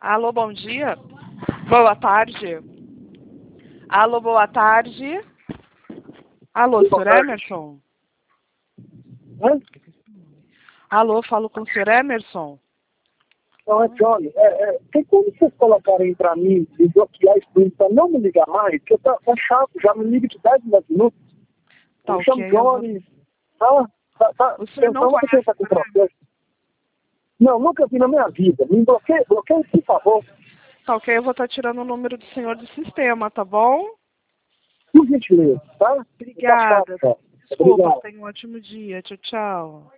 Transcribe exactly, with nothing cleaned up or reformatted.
Alô, bom dia. Boa tarde. Alô, boa tarde. Alô, senhor Emerson? Hã? Alô, falo com o senhor Emerson? Não, é Johnny. É, é, tem como vocês colocarem pra mim e bloquear esse número pra não me ligar mais? Porque tá, tá chato, já me liga de dez minutos. Tá, Eu ok. chamo Johnny. Tá, tá, tá. O senhor não Pensando que conhece você tá com o senhor processo. Não, nunca vi na minha vida. Me bloqueie, bloqueie, por favor. Tá, ok. Eu vou estar tirando o número do senhor do sistema, tá bom? Por gentileza, tá? Obrigada. Tá chato, tá? Desculpa, Obrigado. tenha um ótimo dia. Tchau, tchau.